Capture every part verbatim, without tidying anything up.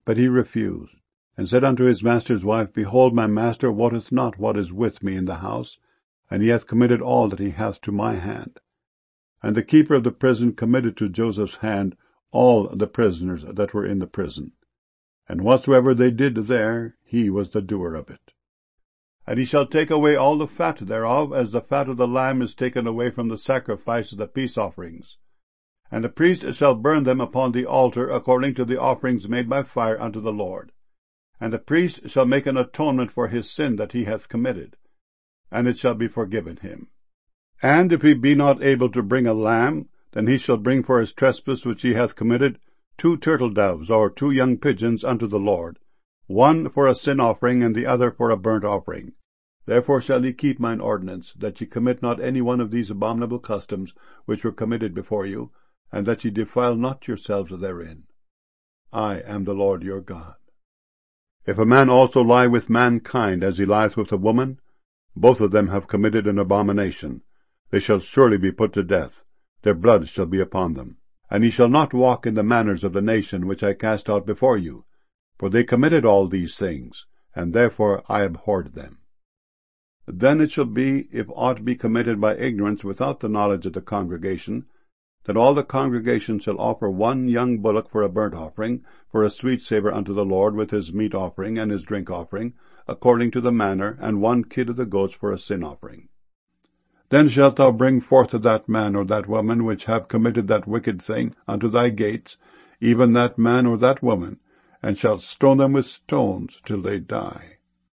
But he refused, and said unto his master's wife, Behold, my master wotteth not what is with me in the house, and he hath committed all that he hath to my hand. And the keeper of the prison committed to Joseph's hand all the prisoners that were in the prison. And whatsoever they did there, he was the doer of it. And he shall take away all the fat thereof, as the fat of the lamb is taken away from the sacrifice of the peace offerings. And the priest shall burn them upon the altar, according to the offerings made by fire unto the Lord. And the priest shall make an atonement for his sin that he hath committed, and it shall be forgiven him. And if he be not able to bring a lamb, then he shall bring for his trespass which he hath committed two turtle doves, or two young pigeons, unto the Lord, one for a sin offering, and the other for a burnt offering. Therefore shall ye keep mine ordinance, that ye commit not any one of these abominable customs which were committed before you, and that ye defile not yourselves therein. I am the Lord your God. If a man also lie with mankind as he lieth with a woman, both of them have committed an abomination. They shall surely be put to death. Their blood shall be upon them. And ye shall not walk in the manners of the nation which I cast out before you, for they committed all these things, and therefore I abhorred them. Then it shall be, if aught be committed by ignorance without the knowledge of the congregation, that all the congregation shall offer one young bullock for a burnt offering, for a sweet savour unto the Lord, with his meat offering and his drink offering, according to the manner, and one kid of the goats for a sin offering. Then shalt thou bring forth that man or that woman which have committed that wicked thing unto thy gates, even that man or that woman, and shalt stone them with stones till they die.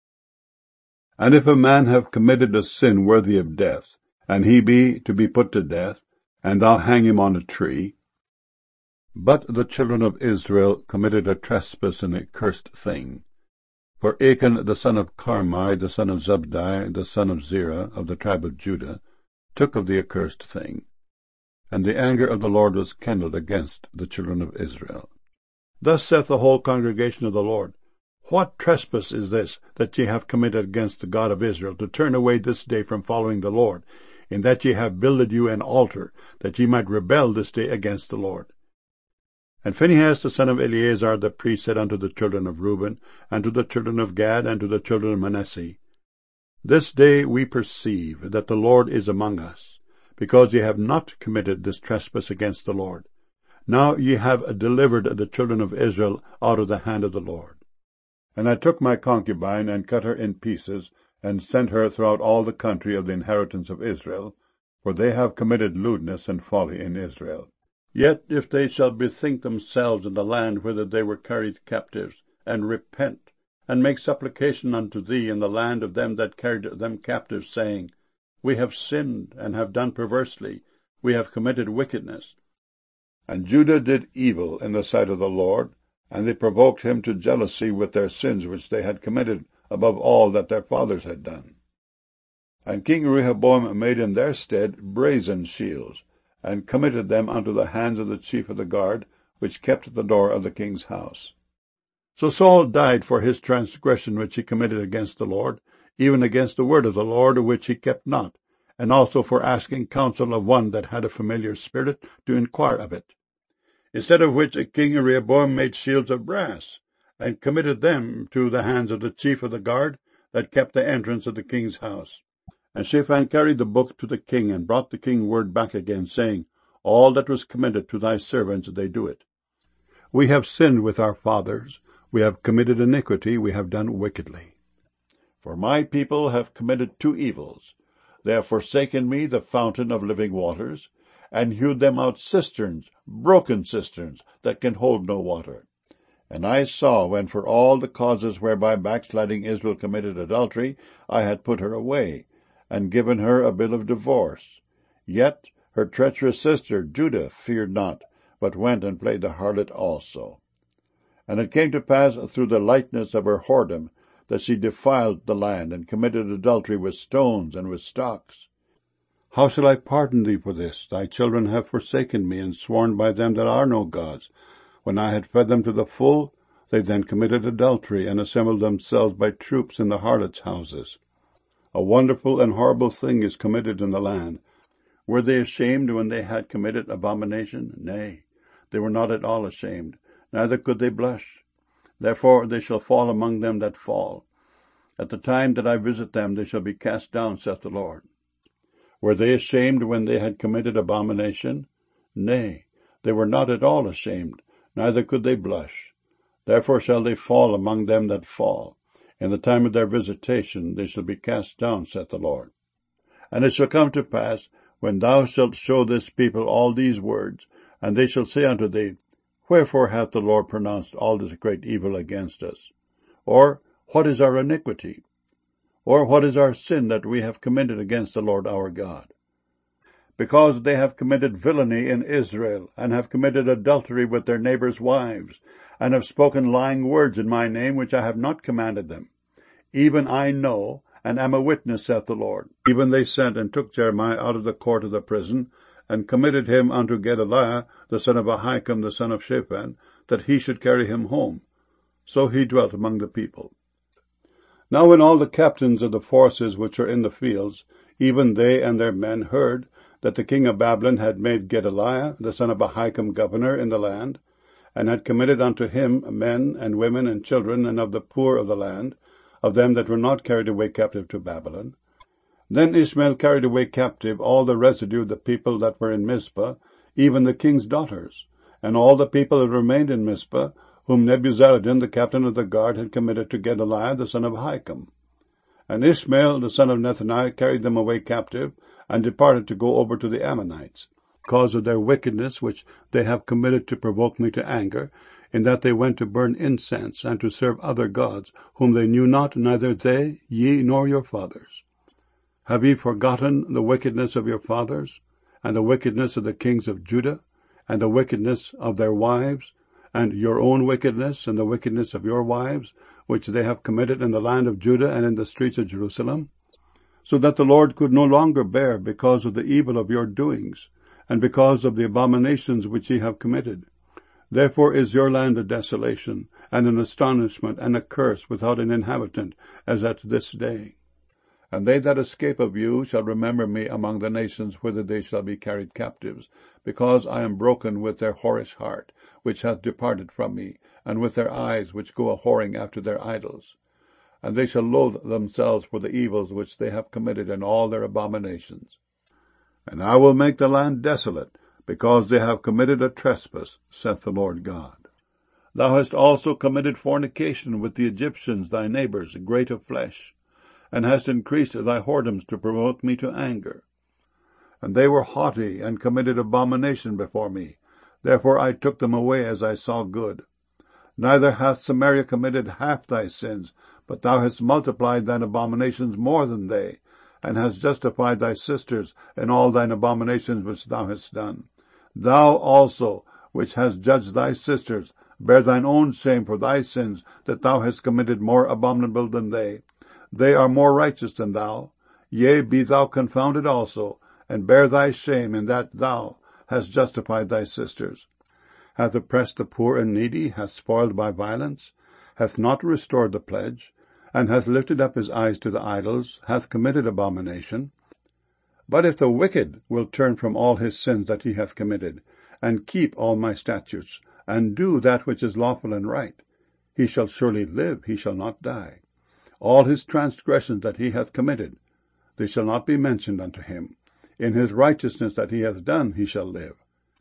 And if a man have committed a sin worthy of death, and he be to be put to death, and thou hang him on a tree. But the children of Israel committed a trespass and a cursed thing. For Achan the son of Carmi, the son of Zabdi, the son of Zerah, of the tribe of Judah, took of the accursed thing. And the anger of the Lord was kindled against the children of Israel. Thus saith the whole congregation of the Lord, What trespass is this that ye have committed against the God of Israel, to turn away this day from following the Lord, in that ye have builded you an altar, that ye might rebel this day against the Lord? And Phinehas the son of Eleazar the priest said unto the children of Reuben, and to the children of Gad, and to the children of Manasseh, This day we perceive that the Lord is among us, because ye have not committed this trespass against the Lord. Now ye have delivered the children of Israel out of the hand of the Lord. And I took my concubine, and cut her in pieces, and sent her throughout all the country of the inheritance of Israel, for they have committed lewdness and folly in Israel. Yet if they shall bethink themselves in the land whither they were carried captives, and repent, and make supplication unto thee in the land of them that carried them captives, saying, We have sinned, and have done perversely, we have committed wickedness. And Judah did evil in the sight of the Lord, and they provoked him to jealousy with their sins which they had committed above all that their fathers had done. And King Rehoboam made in their stead brazen shields, and committed them unto the hands of the chief of the guard, which kept the door of the king's house. So Saul died for his transgression which he committed against the Lord, even against the word of the Lord, which he kept not, and also for asking counsel of one that had a familiar spirit to inquire of it. Instead of which King Rehoboam made shields of brass, and committed them to the hands of the chief of the guard that kept the entrance of the king's house. And Shaphan carried the book to the king, and brought the king word back again, saying, All that was committed to thy servants they do it. We have sinned with our fathers, we have committed iniquity, we have done wickedly. For my people have committed two evils. They have forsaken me, the fountain of living waters, and hewed them out cisterns, broken cisterns, that can hold no water. And I saw, when for all the causes whereby backsliding Israel committed adultery, I had put her away, and given her a bill of divorce. Yet her treacherous sister Judah feared not, but went and played the harlot also. And it came to pass through the lightness of her whoredom, that she defiled the land, and committed adultery with stones and with stocks. How shall I pardon thee for this? Thy children have forsaken me, and sworn by them that are no gods. When I had fed them to the full, they then committed adultery, and assembled themselves by troops in the harlots' houses. A wonderful and horrible thing is committed in the land. Were they ashamed when they had committed abomination? Nay, they were not at all ashamed, neither could they blush. Therefore they shall fall among them that fall. At the time that I visit them they shall be cast down, saith the Lord. Were they ashamed when they had committed abomination? Nay, they were not at all ashamed, neither could they blush. Therefore shall they fall among them that fall. In the time of their visitation they shall be cast down, saith the Lord. And it shall come to pass, when thou shalt show this people all these words, and they shall say unto thee, Wherefore hath the Lord pronounced all this great evil against us? Or, what is our iniquity? Or what is our sin that we have committed against the Lord our God? Because they have committed villainy in Israel, and have committed adultery with their neighbors' wives, and have spoken lying words in my name which I have not commanded them. Even I know, and am a witness, saith the Lord. Even they sent and took Jeremiah out of the court of the prison, and committed him unto Gedaliah, the son of Ahikam, the son of Shaphan, that he should carry him home. So he dwelt among the people. Now when all the captains of the forces which are in the fields, even they and their men, heard that the king of Babylon had made Gedaliah, the son of Ahikam, governor in the land, and had committed unto him men and women and children, and of the poor of the land, of them that were not carried away captive to Babylon, then Ishmael carried away captive all the residue of the people that were in Mizpah, even the king's daughters, and all the people that remained in Mizpah, whom Nebuzaradan, the captain of the guard, had committed to Gedaliah, the son of Ahikam. And Ishmael, the son of Nethaniah, carried them away captive, and departed to go over to the Ammonites, because of their wickedness which they have committed to provoke me to anger, in that they went to burn incense, and to serve other gods, whom they knew not, neither they, ye, nor your fathers. Have ye forgotten the wickedness of your fathers, and the wickedness of the kings of Judah, and the wickedness of their wives, and your own wickedness, and the wickedness of your wives, which they have committed in the land of Judah and in the streets of Jerusalem? So that the Lord could no longer bear because of the evil of your doings, and because of the abominations which ye have committed. Therefore is your land a desolation, and an astonishment, and a curse without an inhabitant, as at this day. And they that escape of you shall remember me among the nations whither they shall be carried captives, because I am broken with their whorish heart, which hath departed from me, and with their eyes which go a-whoring after their idols. And they shall loathe themselves for the evils which they have committed in all their abominations. And I will make the land desolate, because they have committed a trespass, saith the Lord God. Thou hast also committed fornication with the Egyptians thy neighbors, great of flesh, and hast increased thy whoredoms to provoke me to anger. And they were haughty, and committed abomination before me. Therefore I took them away as I saw good. Neither hath Samaria committed half thy sins, but thou hast multiplied thine abominations more than they, and hast justified thy sisters in all thine abominations which thou hast done. Thou also, which hast judged thy sisters, bear thine own shame for thy sins, that thou hast committed more abominable than they. They are more righteous than thou. Yea, be thou confounded also, and bear thy shame in that thou hast justified thy sisters. Hath oppressed the poor and needy, hath spoiled by violence, hath not restored the pledge, and hath lifted up his eyes to the idols, hath committed abomination. But if the wicked will turn from all his sins that he hath committed, and keep all my statutes, and do that which is lawful and right, he shall surely live, he shall not die. All his transgressions that he hath committed, they shall not be mentioned unto him. In his righteousness that he hath done, he shall live.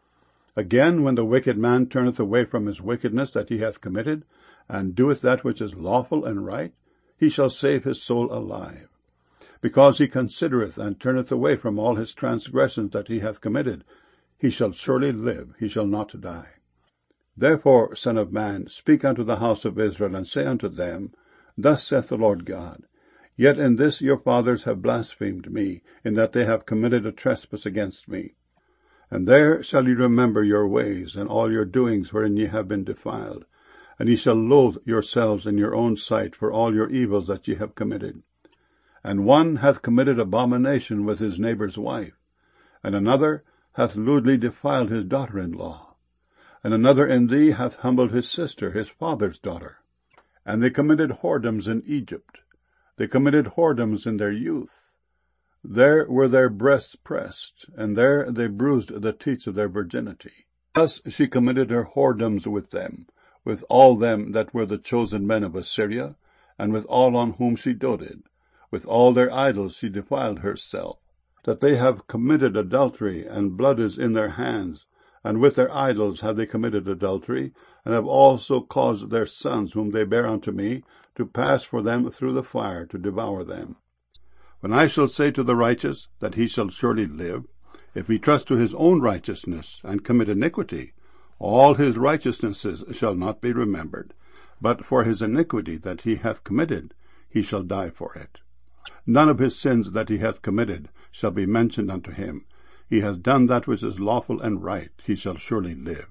Again, when the wicked man turneth away from his wickedness that he hath committed, and doeth that which is lawful and right, he shall save his soul alive. Because he considereth and turneth away from all his transgressions that he hath committed, he shall surely live, he shall not die. Therefore, Son of man, speak unto the house of Israel, and say unto them, Thus saith the Lord God, Yet in this your fathers have blasphemed me, in that they have committed a trespass against me. And there shall ye remember your ways, and all your doings wherein ye have been defiled, and ye shall loathe yourselves in your own sight for all your evils that ye have committed. And one hath committed abomination with his neighbour's wife, and another hath lewdly defiled his daughter-in-law, and another in thee hath humbled his sister, his father's daughter. And they committed whoredoms in Egypt. They committed whoredoms in their youth. There were their breasts pressed, and there they bruised the teats of their virginity. Thus she committed her whoredoms with them, with all them that were the chosen men of Assyria, and with all on whom she doted. With all their idols she defiled herself, that they have committed adultery, and blood is in their hands. And with their idols have they committed adultery, and have also caused their sons, whom they bear unto me, to pass for them through the fire, to devour them. When I shall say to the righteous, that he shall surely live, if he trust to his own righteousness, and commit iniquity, all his righteousnesses shall not be remembered, but for his iniquity that he hath committed, he shall die for it. None of his sins that he hath committed shall be mentioned unto him. He hath done that which is lawful and right, he shall surely live.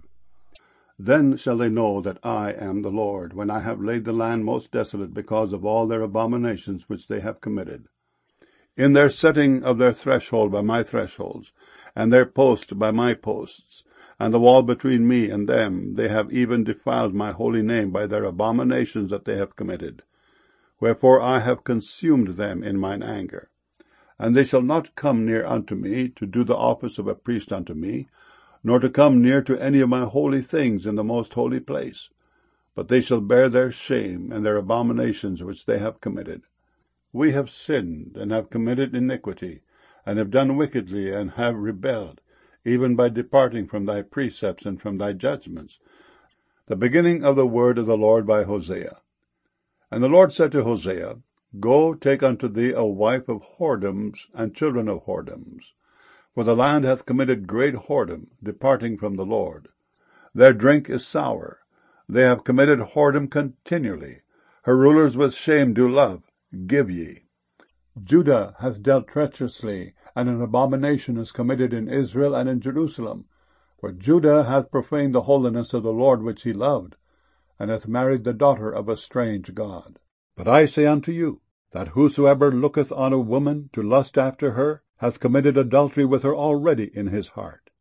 Then shall they know that I am the Lord, when I have laid the land most desolate because of all their abominations which they have committed. In their setting of their threshold by my thresholds, and their post by my posts, and the wall between me and them, they have even defiled my holy name by their abominations that they have committed. Wherefore I have consumed them in mine anger. And they shall not come near unto me, to do the office of a priest unto me, nor to come near to any of my holy things in the most holy place. But they shall bear their shame and their abominations which they have committed. We have sinned, and have committed iniquity, and have done wickedly, and have rebelled, even by departing from thy precepts and from thy judgments. The beginning of the word of the Lord by Hosea. And the Lord said to Hosea, Go, take unto thee a wife of whoredoms and children of whoredoms. For the land hath committed great whoredom, departing from the Lord. Their drink is sour. They have committed whoredom continually. Her rulers with shame do love. Give ye. Judah hath dealt treacherously, and an abomination is committed in Israel and in Jerusalem. For Judah hath profaned the holiness of the Lord which he loved, and hath married the daughter of a strange god. But I say unto you, that whosoever looketh on a woman to lust after her, hath committed adultery with her already in his heart.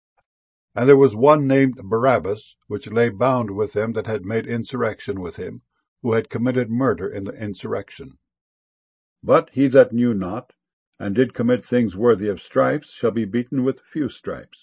And there was one named Barabbas, which lay bound with them that had made insurrection with him, who had committed murder in the insurrection. But he that knew not, and did commit things worthy of stripes, shall be beaten with few stripes.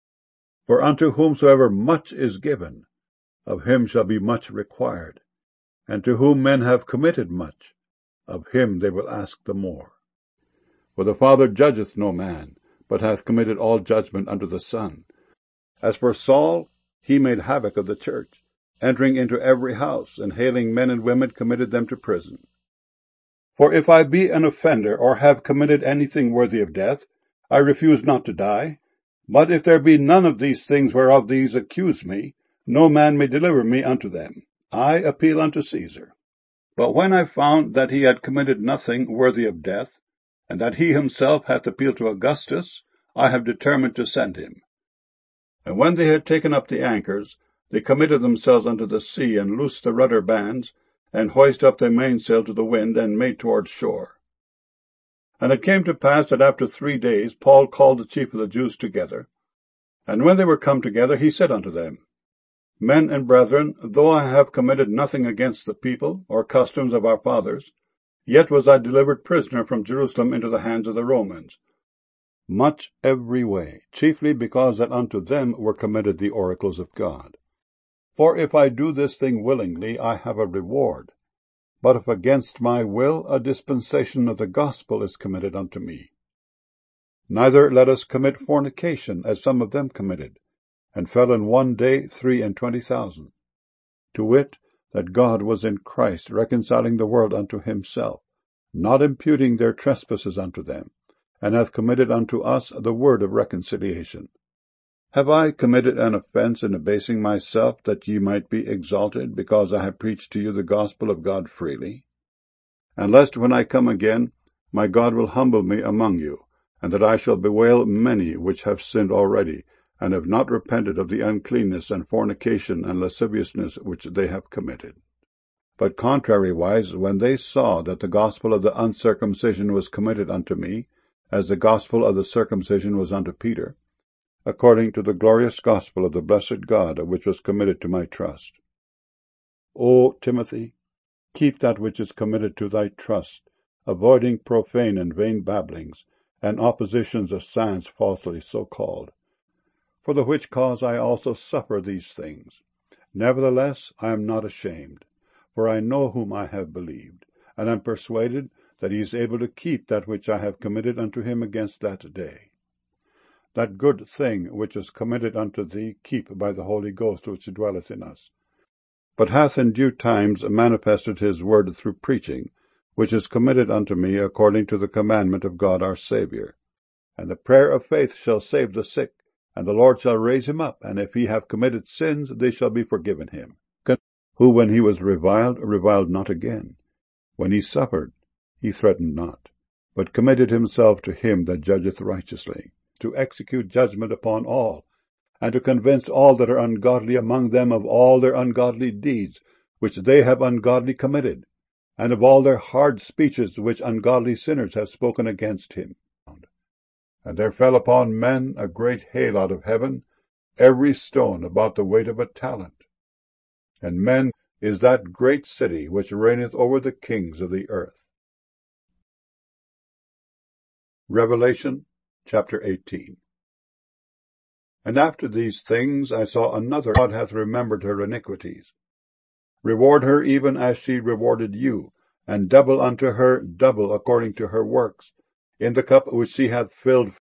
For unto whomsoever much is given, of him shall be much required. And to whom men have committed much, of him they will ask the more. For the Father judgeth no man, but hath committed all judgment unto the Son. As for Saul, he made havoc of the church, entering into every house, and hailing men and women committed them to prison. For if I be an offender, or have committed anything worthy of death, I refuse not to die. But if there be none of these things whereof these accuse me, no man may deliver me unto them. I appeal unto Caesar. But when I found that he had committed nothing worthy of death, and that he himself hath appealed to Augustus, I have determined to send him. And when they had taken up the anchors, they committed themselves unto the sea, and loosed the rudder bands, and hoised up their mainsail to the wind, and made toward shore. And it came to pass that after three days Paul called the chief of the Jews together. And when they were come together, he said unto them, Men and brethren, though I have committed nothing against the people, or customs of our fathers, yet was I delivered prisoner from Jerusalem into the hands of the Romans, much every way, chiefly because that unto them were committed the oracles of God. For if I do this thing willingly, I have a reward. But if against my will, a dispensation of the gospel is committed unto me. Neither let us commit fornication, as some of them committed, and fell in one day three and twenty thousand. To wit, that God was in Christ reconciling the world unto himself, not imputing their trespasses unto them, and hath committed unto us the word of reconciliation. Have I committed an offense in abasing myself, that ye might be exalted, because I have preached to you the gospel of God freely? And lest when I come again, my God will humble me among you, and that I shall bewail many which have sinned already, and have not repented of the uncleanness and fornication and lasciviousness which they have committed. But contrariwise, when they saw that the gospel of the uncircumcision was committed unto me, as the gospel of the circumcision was unto Peter, according to the glorious gospel of the blessed God, which was committed to my trust. O Timothy, keep that which is committed to thy trust, avoiding profane and vain babblings, and oppositions of science falsely so called. For the which cause I also suffer these things. Nevertheless I am not ashamed, for I know whom I have believed, and am persuaded that he is able to keep that which I have committed unto him against that day. That good thing which is committed unto thee keep by the Holy Ghost which dwelleth in us, but hath in due times manifested his word through preaching, which is committed unto me according to the commandment of God our Saviour. And the prayer of faith shall save the sick, and the Lord shall raise him up, and if he have committed sins, they shall be forgiven him. Who, when he was reviled, reviled not again. When he suffered, he threatened not, but committed himself to him that judgeth righteously, to execute judgment upon all, and to convince all that are ungodly among them of all their ungodly deeds, which they have ungodly committed, and of all their hard speeches which ungodly sinners have spoken against him. And there fell upon men a great hail out of heaven, every stone about the weight of a talent. And men is that great city which reigneth over the kings of the earth. Revelation chapter eighteen. And after these things I saw another, God hath remembered her iniquities. Reward her even as she rewarded you, and double unto her double according to her works, in the cup which she hath filled